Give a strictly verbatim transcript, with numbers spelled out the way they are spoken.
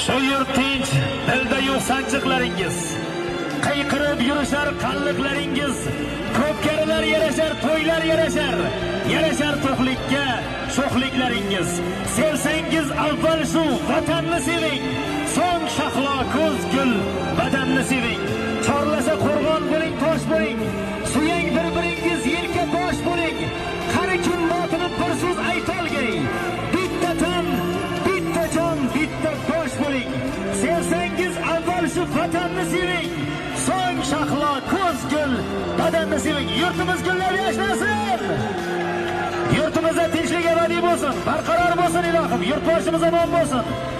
Shu yurt tinch, dilda yo'q sanchiqlaringiz. Qayqirib yurishar qalliqlaringiz. Ko'pkarilar yarashar, to'ylar yarashar. Yarashar to'qlikka, sho'xliklaringiz. Sevsangiz avval shu vatanni seving. So'ng shahlo ko'z gul badanni seving. Chorlasa qo'rg'on bo'ling, tosh bo'ling. Suyang bir-biringiz, yelka tosh bo'ling. Qani kim motinib bir so'z aytolgay. Bitta tan, bitta jon, bitta tosh bo'ling. Sevsangiz avval shu vatanni seving. So'ng shahlo ko'z gul badanni seving. Yurtimiz gullab yashnasin. Yurtimizda tinchlik abadiy bo'lsin, barqaror bo'lsin ilohim. Yurtboshimiz omon bo'lsin.